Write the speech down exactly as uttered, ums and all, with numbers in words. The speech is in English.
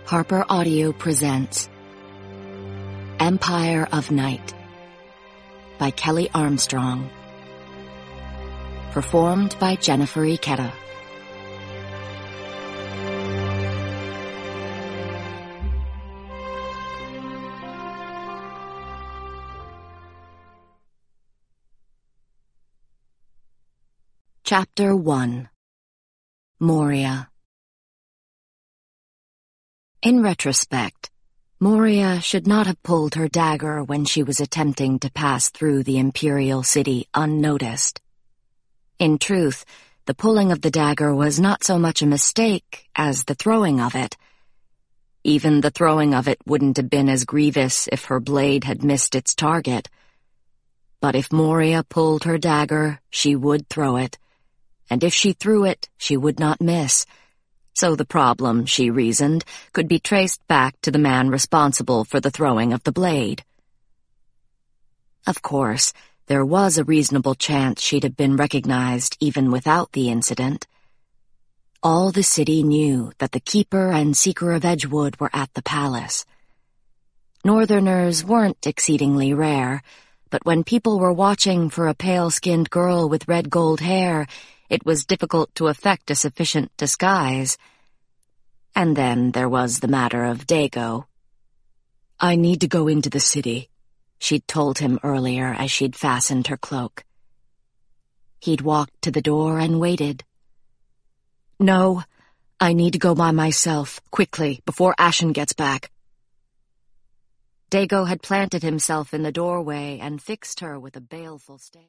Harper Audio presents Empire of Night by Kelly Armstrong. Performed by Jennifer Ikeda. Chapter one. Moria. In retrospect, Moria should not have pulled her dagger when she was attempting to pass through the Imperial City unnoticed. In truth, the pulling of the dagger was not so much a mistake as the throwing of it. Even the throwing of it wouldn't have been as grievous if her blade had missed its target. But if Moria pulled her dagger, she would throw it, and if she threw it, she would not miss. So the problem, she reasoned, could be traced back to the man responsible for the throwing of the blade. Of course, there was a reasonable chance she'd have been recognized even without the incident. All the city knew that the Keeper and Seeker of Edgewood were at the palace. Northerners weren't exceedingly rare, but when people were watching for a pale-skinned girl with red gold hair, it was difficult to effect a sufficient disguise. And then there was the matter of Dago. "I need to go into the city," she'd told him earlier as she'd fastened her cloak. He'd walked to the door and waited. "No, I need to go by myself, quickly, before Ashen gets back." Dago had planted himself in the doorway and fixed her with a baleful stare.